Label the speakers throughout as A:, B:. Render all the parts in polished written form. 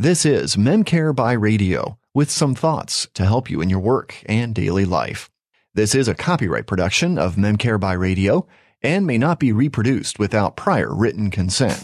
A: This is MemCare by Radio, with some thoughts to help you in your work and daily life. This is a copyright production of MemCare by Radio and may not be reproduced without prior written consent.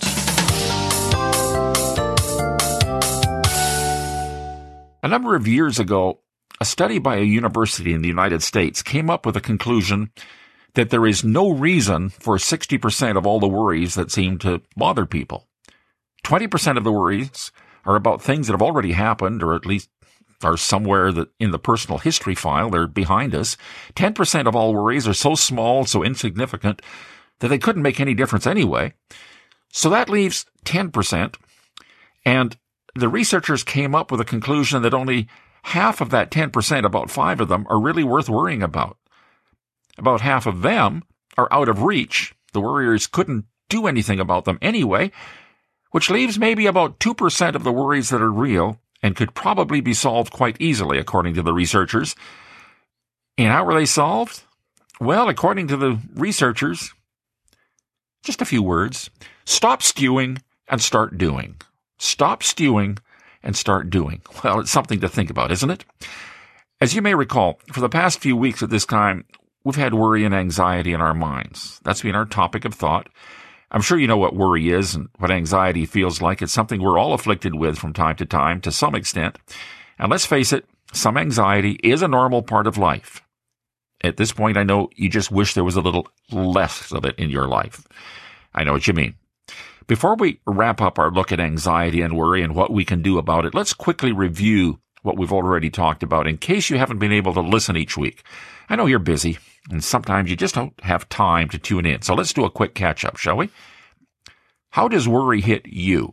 B: A number of years ago, a study by a university in the United States came up with a conclusion that there is no reason for 60% of all the worries that seem to bother people. 20% of the worries are about things that have already happened, or at least are somewhere that in the personal history file, they're behind us. 10% of all worries are so small, so insignificant, that they couldn't make any difference anyway. So that leaves 10%, and the researchers came up with a conclusion that only half of that 10%, about 5 of them, are really worth worrying about. About half of them are out of reach. The worriers couldn't do anything about them anyway, which leaves maybe about 2% of the worries that are real and could probably be solved quite easily, according to the researchers. And how were they solved? Well, according to the researchers, just a few words: stop stewing and start doing. Stop stewing and start doing. Well, it's something to think about, isn't it? As you may recall, for the past few weeks at this time, we've had worry and anxiety in our minds. That's been our topic of thought. I'm sure you know what worry is and what anxiety feels like. It's something we're all afflicted with from time to some extent. And let's face it, some anxiety is a normal part of life. At this point, I know you just wish there was a little less of it in your life. I know what you mean. Before we wrap up our look at anxiety and worry and what we can do about it, let's quickly review what we've already talked about in case you haven't been able to listen each week. I know you're busy, and sometimes you just don't have time to tune in. So let's do a quick catch-up, shall we? How does worry hit you?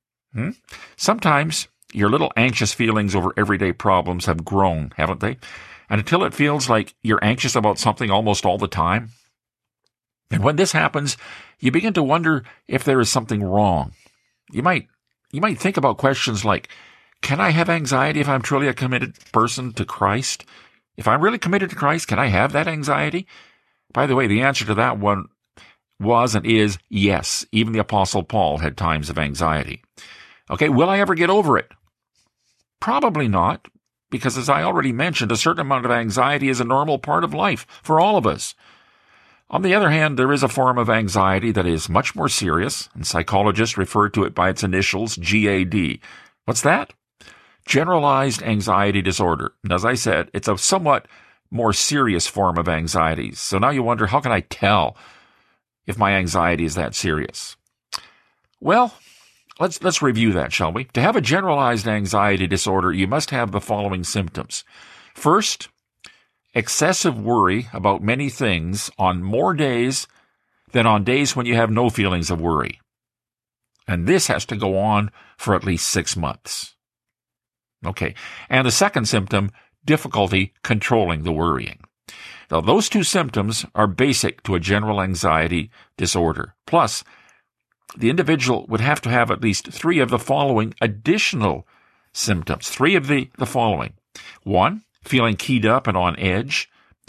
B: Sometimes your little anxious feelings over everyday problems have grown, haven't they? And until it feels like you're anxious about something almost all the time. And when this happens, you begin to wonder if there is something wrong. You might think about questions like, can I have anxiety if I'm truly a committed person to Christ? If I'm really committed to Christ, can I have that anxiety? By the way, the answer to that one was and is yes. Even the Apostle Paul had times of anxiety. Okay, will I ever get over it? Probably not, because as I already mentioned, a certain amount of anxiety is a normal part of life for all of us. On the other hand, there is a form of anxiety that is much more serious, and psychologists refer to it by its initials, GAD. What's that? Generalized anxiety disorder. And as I said, it's a somewhat more serious form of anxiety. So now you wonder, how can I tell if my anxiety is that serious? Well, let's review that, shall we? To have a generalized anxiety disorder, you must have the following symptoms. First, excessive worry about many things on more days than on days when you have no feelings of worry. And this has to go on for at least 6 months. Okay. And the second symptom, difficulty controlling the worrying. Now, those two symptoms are basic to a general anxiety disorder. Plus, the individual would have to have at least 3 of the following additional symptoms. 3 of the following. 1, feeling keyed up and on edge.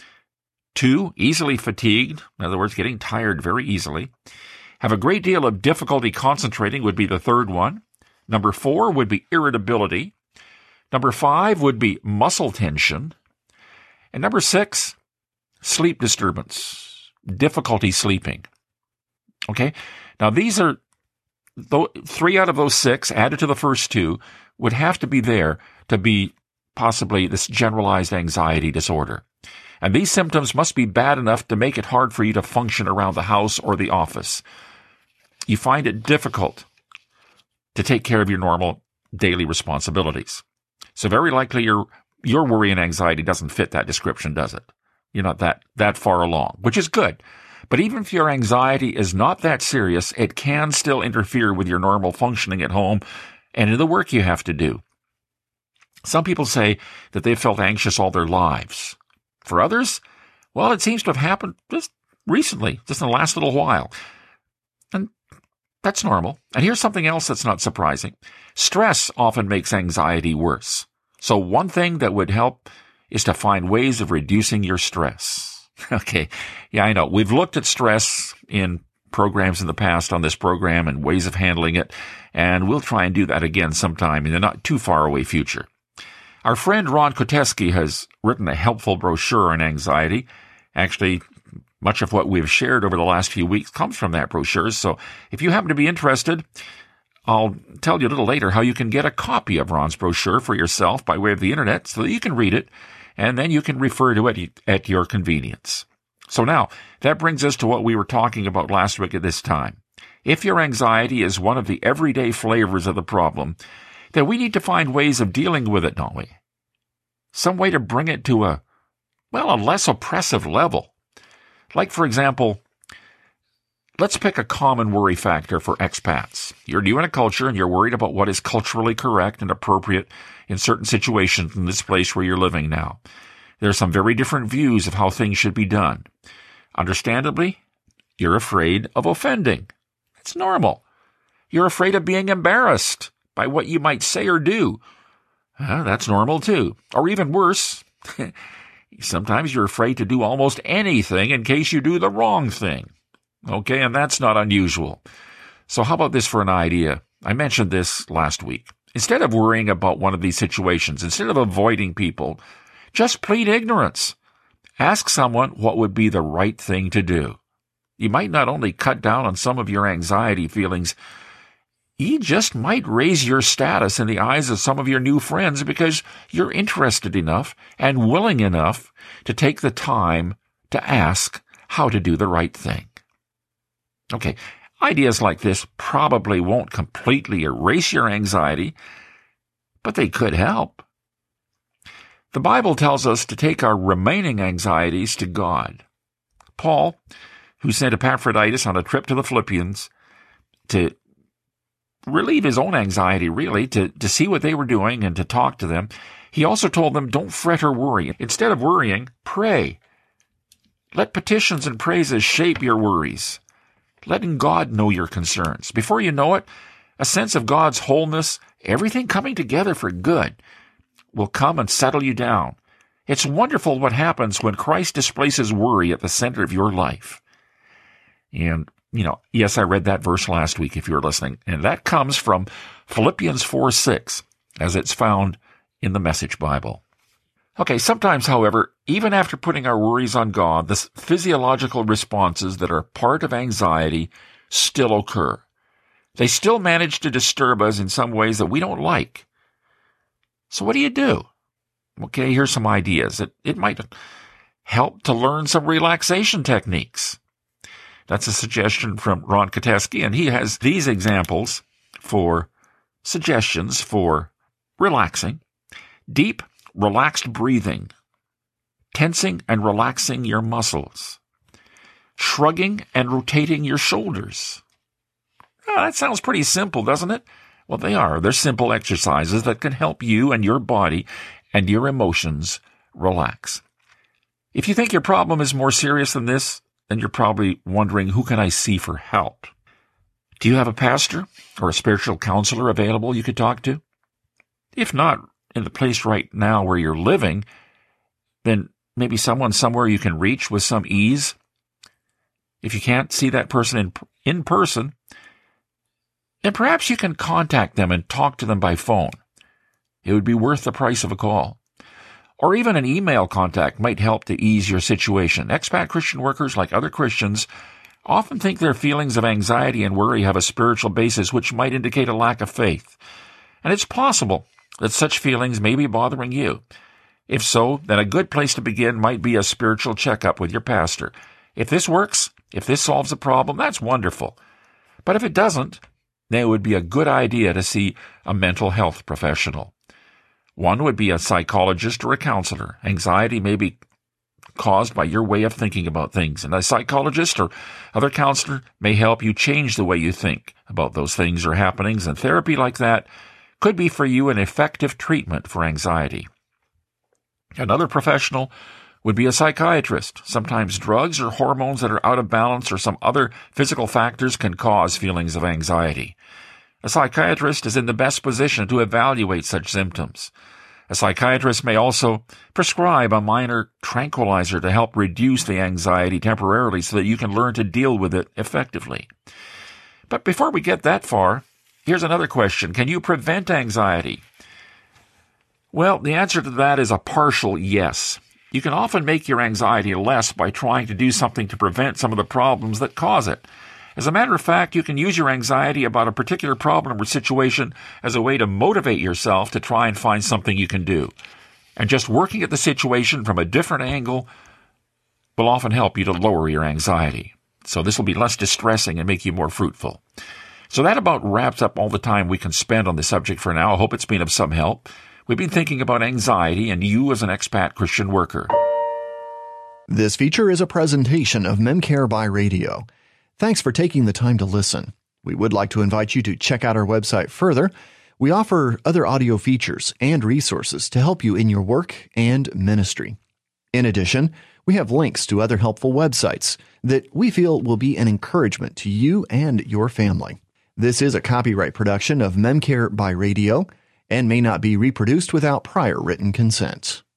B: 2, easily fatigued. In other words, getting tired very easily. Have a great deal of difficulty concentrating would be the third one. Number 4 would be irritability. Number 5 would be muscle tension. And number 6, sleep disturbance, difficulty sleeping. Okay? Now, these are 3 out of those 6 added to the first 2 would have to be there to be possibly this generalized anxiety disorder. And these symptoms must be bad enough to make it hard for you to function around the house or the office. You find it difficult to take care of your normal daily responsibilities. So very likely your worry and anxiety doesn't fit that description, does it? You're not that far along, which is good. But even if your anxiety is not that serious, it can still interfere with your normal functioning at home and in the work you have to do. Some people say that they've felt anxious all their lives. For others, well, it seems to have happened just recently, just in the last little while. And that's normal. And here's something else that's not surprising. Stress often makes anxiety worse. So one thing that would help is to find ways of reducing your stress. Okay. Yeah, I know. We've looked at stress in programs in the past on this program and ways of handling it, and we'll try and do that again sometime in the not too far away future. Our friend Ron Koteski has written a helpful brochure on anxiety. Actually, much of what we've shared over the last few weeks comes from that brochure, so if you happen to be interested, I'll tell you a little later how you can get a copy of Ron's brochure for yourself by way of the internet so that you can read it, and then you can refer to it at your convenience. So now, that brings us to what we were talking about last week at this time. If your anxiety is one of the everyday flavors of the problem, then we need to find ways of dealing with it, don't we? Some way to bring it to a less oppressive level. Like, for example, let's pick a common worry factor for expats. You're new in a culture and you're worried about what is culturally correct and appropriate in certain situations in this place where you're living now. There are some very different views of how things should be done. Understandably, you're afraid of offending. It's normal. You're afraid of being embarrassed by what you might say or do. That's normal too. Or even worse, sometimes you're afraid to do almost anything in case you do the wrong thing. Okay, and that's not unusual. So how about this for an idea? I mentioned this last week. Instead of worrying about one of these situations, instead of avoiding people, just plead ignorance. Ask someone what would be the right thing to do. You might not only cut down on some of your anxiety feelings, you just might raise your status in the eyes of some of your new friends because you're interested enough and willing enough to take the time to ask how to do the right thing. Okay, ideas like this probably won't completely erase your anxiety, but they could help. The Bible tells us to take our remaining anxieties to God. Paul, who sent Epaphroditus on a trip to the Philippians to relieve his own anxiety, really, to see what they were doing and to talk to them, he also told them, don't fret or worry. Instead of worrying, pray. Let petitions and praises shape your worries, letting God know your concerns. Before you know it, a sense of God's wholeness, everything coming together for good, will come and settle you down. It's wonderful what happens when Christ displaces worry at the center of your life. And, yes, I read that verse last week if you were listening, and that comes from Philippians 4:6, as it's found in the Message Bible. Okay, sometimes, however, even after putting our worries on God, the physiological responses that are part of anxiety still occur. They still manage to disturb us in some ways that we don't like. So what do you do? Okay, here's some ideas. It might help to learn some relaxation techniques. That's a suggestion from Ron Koteski, and he has these examples for suggestions for relaxing. Deep, relaxed breathing. Tensing and relaxing your muscles. Shrugging and rotating your shoulders. Oh, that sounds pretty simple, doesn't it? Well, they are. They're simple exercises that can help you and your body and your emotions relax. If you think your problem is more serious than this, then you're probably wondering, who can I see for help? Do you have a pastor or a spiritual counselor available you could talk to? If not in the place right now where you're living, then maybe someone somewhere you can reach with some ease. If you can't see that person in person, then perhaps you can contact them and talk to them by phone. It would be worth the price of a call. Or even an email contact might help to ease your situation. Expat Christian workers, like other Christians, often think their feelings of anxiety and worry have a spiritual basis which might indicate a lack of faith. And it's possible that such feelings may be bothering you. If so, then a good place to begin might be a spiritual checkup with your pastor. If this works, if this solves the problem, that's wonderful. But if it doesn't, then it would be a good idea to see a mental health professional. One would be a psychologist or a counselor. Anxiety may be caused by your way of thinking about things, and a psychologist or other counselor may help you change the way you think about those things or happenings, and therapy like that could be for you an effective treatment for anxiety. Another professional would be a psychiatrist. Sometimes drugs or hormones that are out of balance or some other physical factors can cause feelings of anxiety. A psychiatrist is in the best position to evaluate such symptoms. A psychiatrist may also prescribe a minor tranquilizer to help reduce the anxiety temporarily so that you can learn to deal with it effectively. But before we get that far, here's another question. Can you prevent anxiety? Well, the answer to that is a partial yes. You can often make your anxiety less by trying to do something to prevent some of the problems that cause it. As a matter of fact, you can use your anxiety about a particular problem or situation as a way to motivate yourself to try and find something you can do. And just working at the situation from a different angle will often help you to lower your anxiety. So this will be less distressing and make you more fruitful. So that about wraps up all the time we can spend on the subject for now. I hope it's been of some help. We've been thinking about anxiety and you as an expat Christian worker.
A: This feature is a presentation of MemCare by Radio. Thanks for taking the time to listen. We would like to invite you to check out our website further. We offer other audio features and resources to help you in your work and ministry. In addition, we have links to other helpful websites that we feel will be an encouragement to you and your family. This is a copyright production of MemCare by Radio and may not be reproduced without prior written consent.